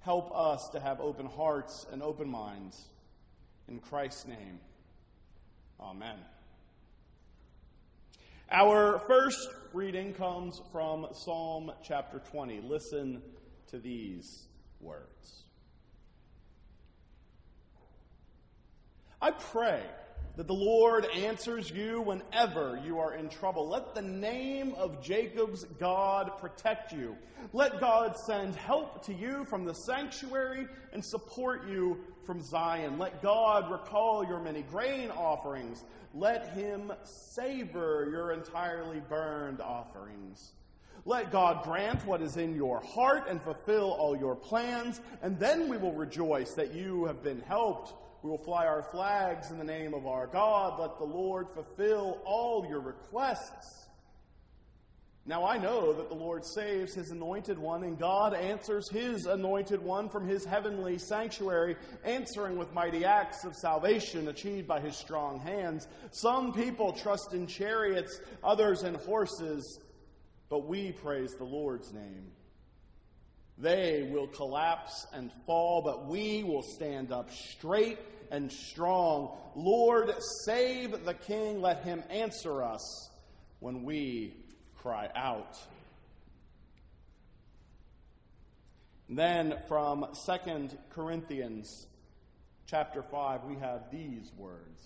Help us to have open hearts and open minds. In Christ's name, amen. Our first reading comes from Psalm chapter 20. Listen to these words. I pray that the Lord answers you whenever you are in trouble. Let the name of Jacob's God protect you. Let God send help to you from the sanctuary and support you from Zion. Let God recall your many grain offerings. Let him savor your entirely burned offerings. Let God grant what is in your heart and fulfill all your plans, and then we will rejoice that you have been helped. We will fly our flags in the name of our God. Let the Lord fulfill all your requests. Now I know that the Lord saves his anointed one, and God answers his anointed one from his heavenly sanctuary, answering with mighty acts of salvation achieved by his strong hands. Some people trust in chariots, others in horses, but we praise the Lord's name. They will collapse and fall, but we will stand up straight and strong. Lord, save the King. Let him answer us when we cry out. Then from 2 Corinthians chapter 5, we have these words.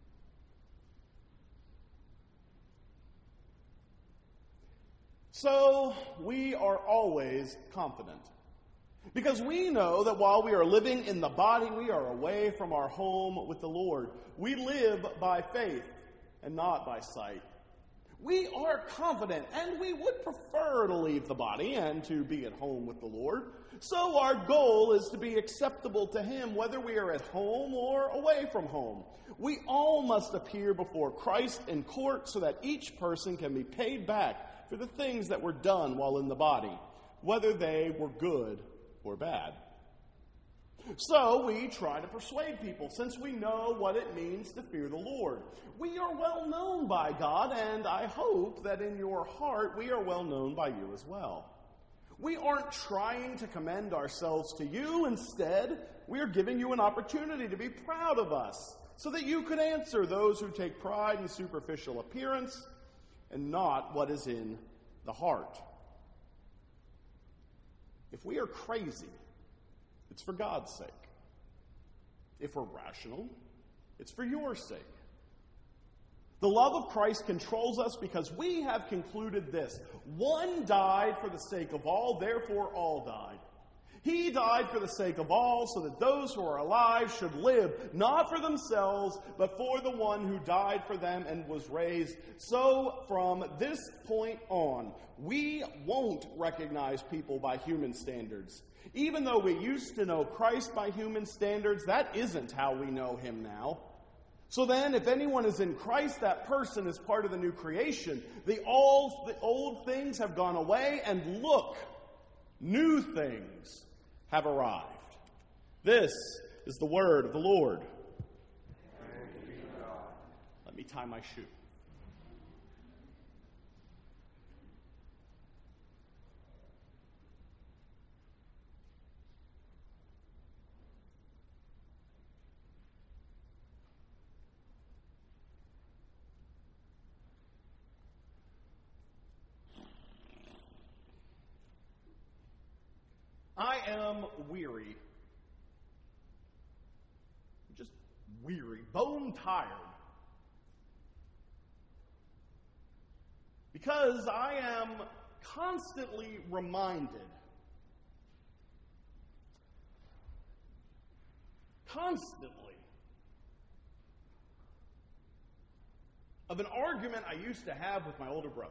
So we are always confident, because we know that while we are living in the body, we are away from our home with the Lord. We live by faith and not by sight. We are confident, and we would prefer to leave the body and to be at home with the Lord. So our goal is to be acceptable to him, whether we are at home or away from home. We all must appear before Christ in court so that each person can be paid back for the things that were done while in the body, whether they were good or bad. So we try to persuade people, since we know what it means to fear the Lord. We are well known by God, and I hope that in your heart we are well known by you as well. We aren't trying to commend ourselves to you. Instead, we are giving you an opportunity to be proud of us, so that you could answer those who take pride in superficial appearance and not what is in the heart. If we are crazy, it's for God's sake. If we're rational, it's for your sake. The love of Christ controls us because we have concluded this: one died for the sake of all, therefore all died. He died for the sake of all, so that those who are alive should live, not for themselves, but for the one who died for them and was raised. So from this point on, we won't recognize people by human standards. Even though we used to know Christ by human standards, that isn't how we know him now. So then, if anyone is in Christ, that person is part of the new creation. The old things have gone away, and look, new things have arrived. This is the word of the Lord. Let me tie my shoe. I am weary. Just weary, bone tired. Because I am constantly reminded, of an argument I used to have with my older brother.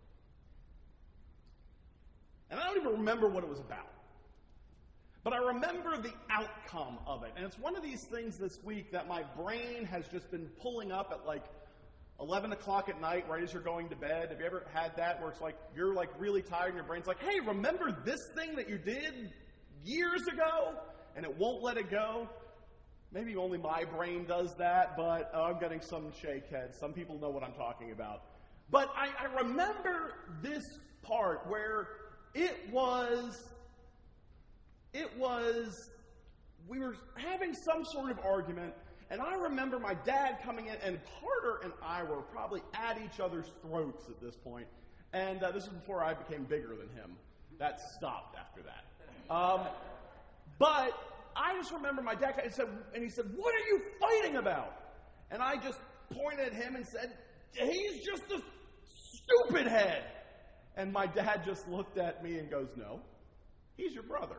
And I don't even remember what it was about. But I remember the outcome of it. And it's one of these things this week that my brain has just been pulling up at like 11 o'clock at night right as you're going to bed. Have you ever had that where it's like you're like really tired and your brain's like, hey, remember this thing that you did years ago? And it won't let it go? Maybe only my brain does that, but I'm getting some shake heads. Some people know what I'm talking about. But I remember this part where it was we were having some sort of argument, and I remember my dad coming in, and Carter and I were probably at each other's throats at this point. And this was before I became bigger than him. That stopped after that. But I just remember my dad he said, "What are you fighting about?" And I just pointed at him and said, "He's just a stupid head." And my dad just looked at me and goes, "No, he's your brother."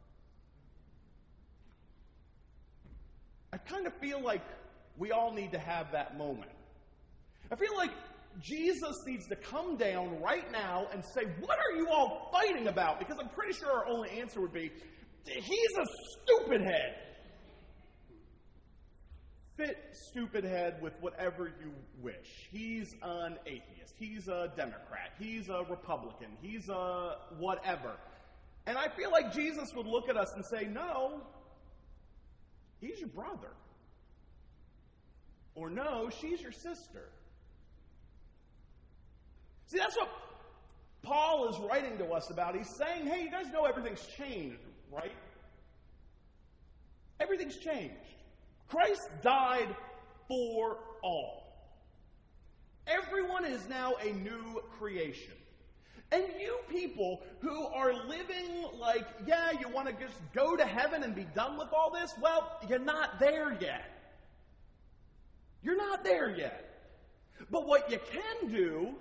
I kind of feel like we all need to have that moment. I feel like Jesus needs to come down right now and say, "What are you all fighting about?" Because I'm pretty sure our only answer would be, "He's a stupid head." Fit stupid head with whatever you wish. He's an atheist. He's a Democrat. He's a Republican. He's a whatever. And I feel like Jesus would look at us and say, "No, he's your brother." Or, "No, she's your sister." See, that's what Paul is writing to us about. He's saying, hey, you guys know everything's changed, right? Everything's changed. Christ died for all. Everyone is now a new creation. And you people who are living like, yeah, you want to just go to heaven and be done with all this, well, you're not there yet. You're not there yet. But what you can do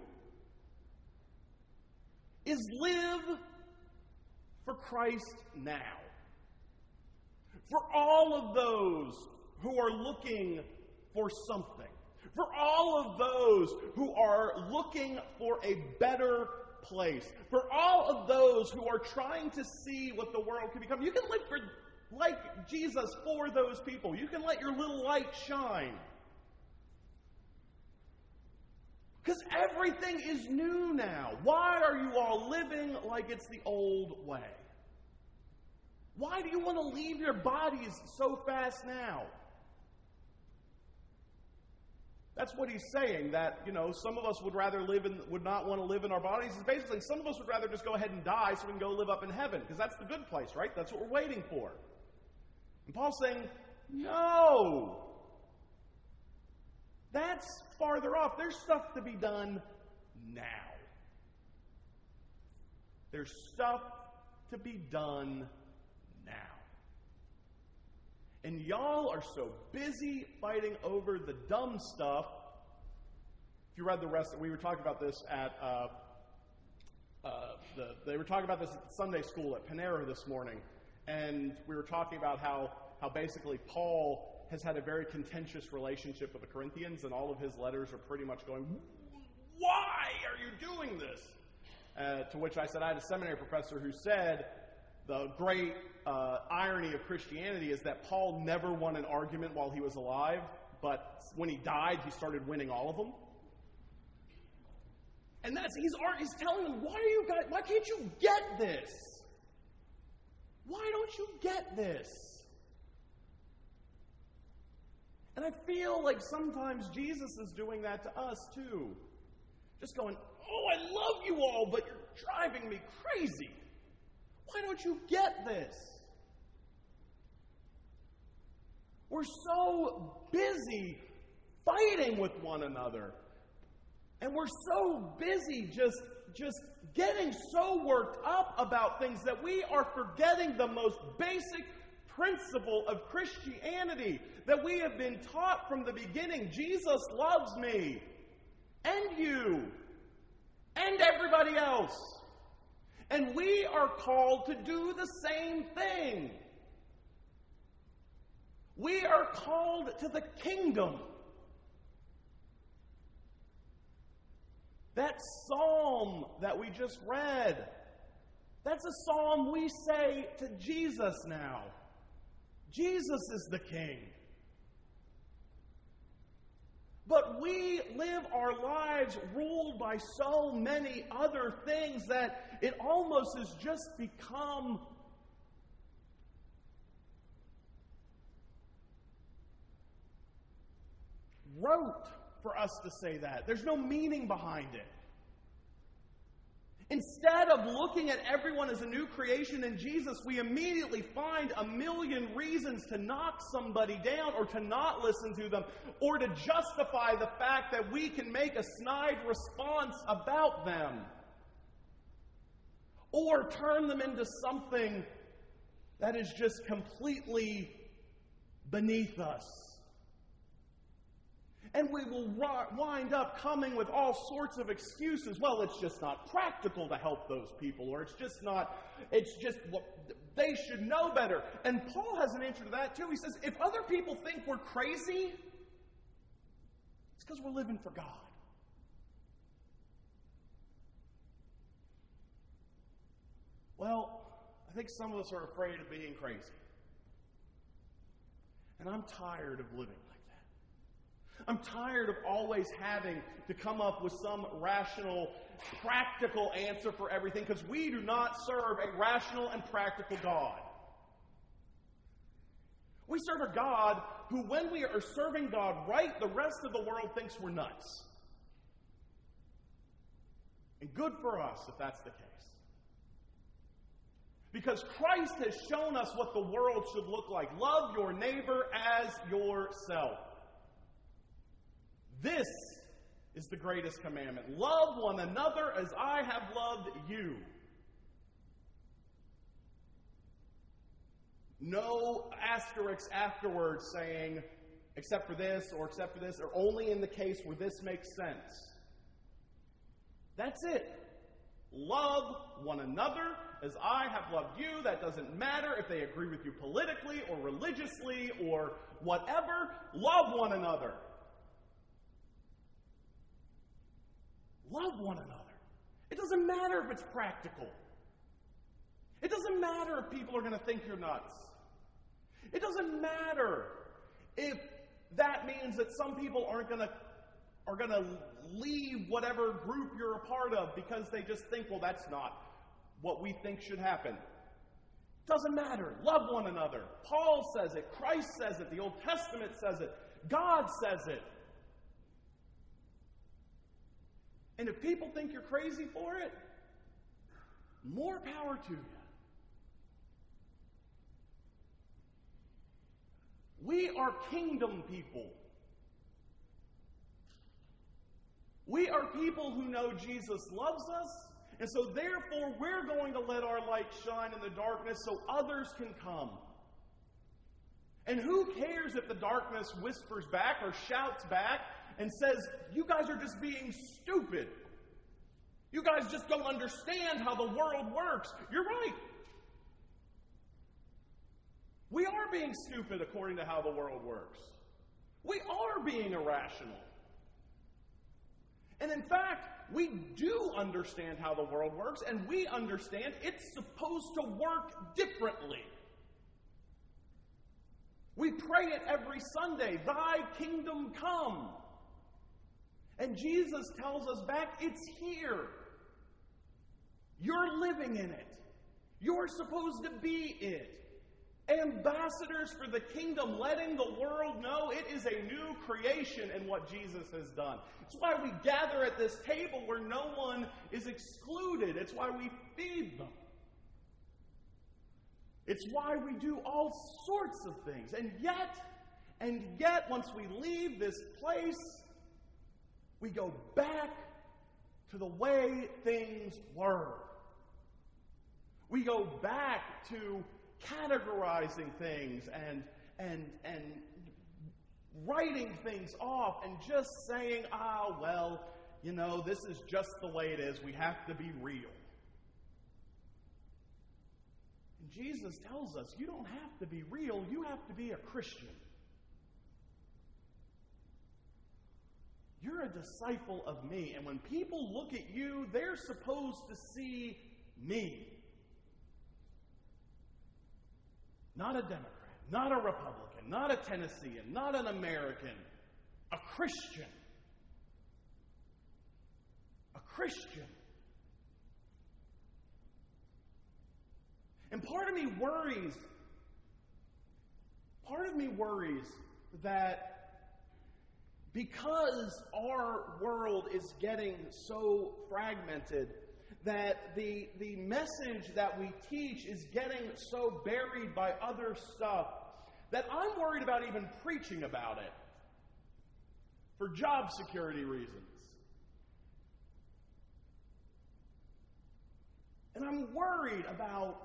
is live for Christ now. For all of those who are looking for something. For all of those who are looking for a better place. For all of those who are trying to see what the world can become. You can live like Jesus for those people. You can let your little light shine. Because everything is new now. Why are you all living like it's the old way? Why do you want to leave your bodies so fast now? That's what he's saying, that, some of us would not want to live in our bodies. It's basically, some of us would rather just go ahead and die so we can go live up in heaven, because that's the good place, right? That's what we're waiting for. And Paul's saying, no. That's farther off. There's stuff to be done now. There's stuff to be done now. And y'all are so busy fighting over the dumb stuff. If you read the rest, we were talking about this at they were talking about this at Sunday school at Panera this morning, and we were talking about how basically Paul has had a very contentious relationship with the Corinthians, and all of his letters are pretty much going, "Why are you doing this?" To which I said, I had a seminary professor who said, the great irony of Christianity is that Paul never won an argument while he was alive, but when he died, he started winning all of them. And he's telling them, why can't you get this? Why don't you get this? And I feel like sometimes Jesus is doing that to us too. Just going, "Oh, I love you all, but you're driving me crazy. Why don't you get this?" We're so busy fighting with one another. And we're so busy just getting so worked up about things that we are forgetting the most basic principle of Christianity that we have been taught from the beginning. Jesus loves me and you and everybody else. And we are called to do the same thing. We are called to the kingdom. That psalm that we just read, that's a psalm we say to Jesus now. Jesus is the king. But we live our lives ruled by so many other things that it almost has just become rote for us to say that. There's no meaning behind it. Instead of looking at everyone as a new creation in Jesus, we immediately find a million reasons to knock somebody down or to not listen to them or to justify the fact that we can make a snide response about them or turn them into something that is just completely beneath us. And we will wind up coming with all sorts of excuses. Well, it's just not practical to help those people, or they should know better. And Paul has an answer to that too. He says, if other people think we're crazy, it's because we're living for God. Well, I think some of us are afraid of being crazy. And I'm tired of living like that. I'm tired of always having to come up with some rational, practical answer for everything, because we do not serve a rational and practical God. We serve a God who, when we are serving God right, the rest of the world thinks we're nuts. And good for us if that's the case. Because Christ has shown us what the world should look like. Love your neighbor as yourself. This is the greatest commandment. Love one another as I have loved you. No asterisks afterwards saying, except for this, or only in the case where this makes sense. That's it. Love one another as I have loved you. That doesn't matter if they agree with you politically or religiously or whatever. Love one another. Love one another. It doesn't matter if it's practical. It doesn't matter if people are going to think you're nuts. It doesn't matter if that means that some people are going to leave whatever group you're a part of because they just think, well, that's not what we think should happen. It doesn't matter. Love one another. Paul says it. Christ says it. The Old Testament says it. God says it. And if people think you're crazy for it, more power to you. We are kingdom people. We are people who know Jesus loves us, and so therefore we're going to let our light shine in the darkness so others can come. And who cares if the darkness whispers back or shouts back and says, you guys are just being stupid. You guys just don't understand how the world works. You're right. We are being stupid according to how the world works. We are being irrational. And in fact, we do understand how the world works, and we understand it's supposed to work differently. We pray it every Sunday, thy kingdom come. And Jesus tells us back, it's here. You're living in it. You're supposed to be it. Ambassadors for the kingdom, letting the world know it is a new creation in what Jesus has done. It's why we gather at this table where no one is excluded. It's why we feed them. It's why we do all sorts of things. And yet, once we leave this place, we go back to the way things were. We go back to categorizing things and writing things off and just saying, this is just the way it is. We have to be real. And Jesus tells us, you don't have to be real. You have to be a Christian. You're a disciple of me. And when people look at you, they're supposed to see me. Not a Democrat, not a Republican, not a Tennessean, not an American. A Christian. A Christian. And part of me worries that because our world is getting so fragmented, that the message that we teach is getting so buried by other stuff that I'm worried about even preaching about it for job security reasons. And I'm worried about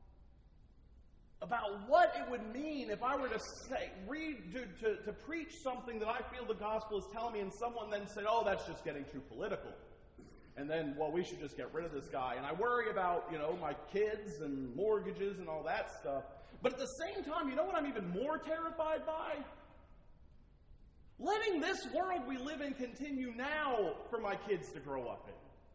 what it would mean if I were to to preach something that I feel the gospel is telling me, and someone then said, oh, that's just getting too political. And then, well, we should just get rid of this guy. And I worry about, my kids and mortgages and all that stuff. But at the same time, you know what I'm even more terrified by? Letting this world we live in continue now for my kids to grow up in.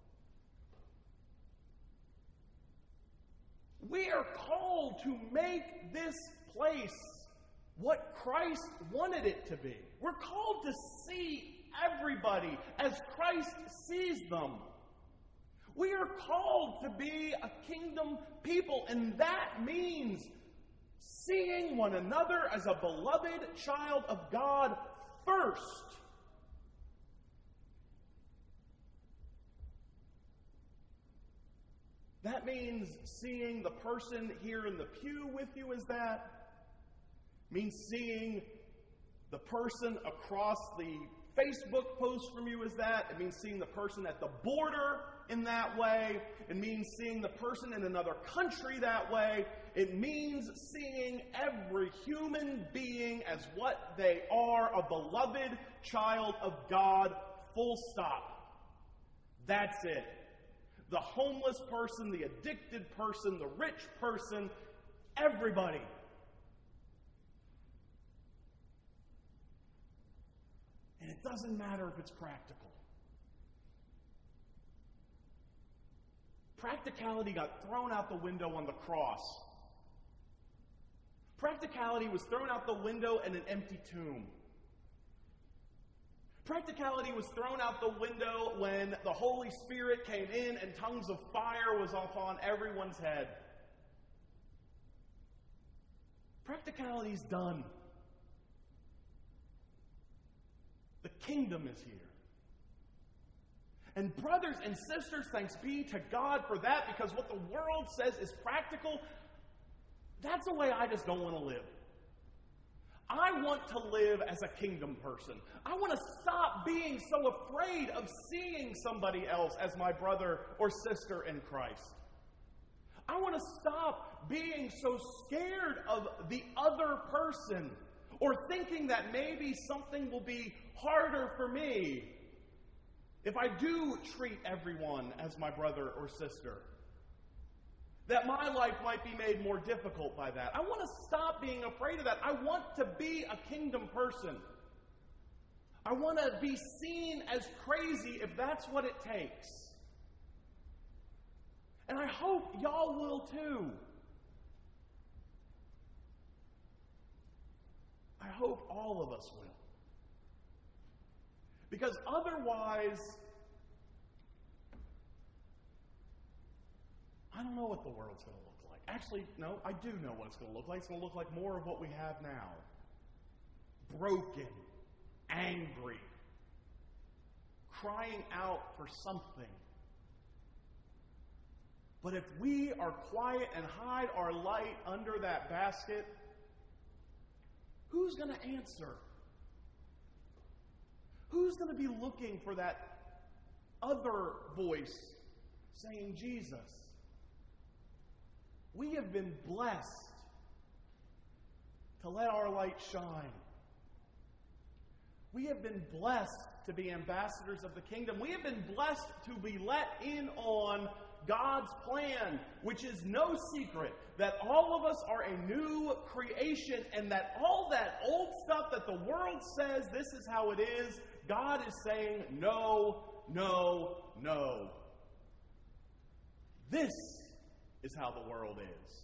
We are called to make this place what Christ wanted it to be. We're called to see everybody as Christ sees them. We are called to be a kingdom people, and that means seeing one another as a beloved child of God first. That means seeing the person here in the pew with you as that. It means seeing the person across the Facebook post from you as that. It means seeing the person at the border in that way. It means seeing the person in another country that way. It means seeing every human being as what they are, a beloved child of God, full stop. That's it. The homeless person, the addicted person, the rich person, everybody. And it doesn't matter if it's practical. Practicality got thrown out the window on the cross. Practicality was thrown out the window in an empty tomb. Practicality was thrown out the window when the Holy Spirit came in and tongues of fire was upon everyone's head. Practicality's done. The kingdom is here. And brothers and sisters, thanks be to God for that, because what the world says is practical, that's a way I just don't want to live. I want to live as a kingdom person. I want to stop being so afraid of seeing somebody else as my brother or sister in Christ. I want to stop being so scared of the other person or thinking that maybe something will be harder for me if I do treat everyone as my brother or sister. That my life might be made more difficult by that. I want to stop being afraid of that. I want to be a kingdom person. I want to be seen as crazy if that's what it takes. And I hope y'all will too. I hope all of us will. Because otherwise, I don't know what the world's going to look like. Actually, no, I do know what it's going to look like. It's going to look like more of what we have now. Broken, angry, crying out for something. But if we are quiet and hide our light under that basket, who's going to answer? Who's going to be looking for that other voice saying, Jesus? We have been blessed to let our light shine. We have been blessed to be ambassadors of the kingdom. We have been blessed to be let in on God's plan, which is no secret, that all of us are a new creation, and that all that old stuff that the world says this is how it is, God is saying no, no, no. This is how the world is.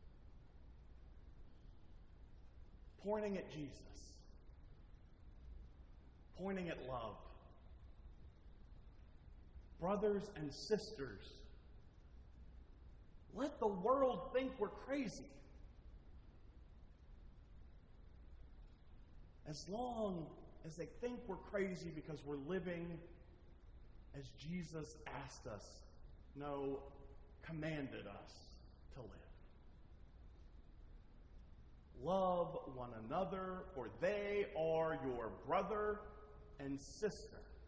Pointing at Jesus. Pointing at love. Brothers and sisters, let the world think we're crazy. As long as they think we're crazy because we're living as Jesus asked us No, commanded us to live. Love one another, for they are your brother and sister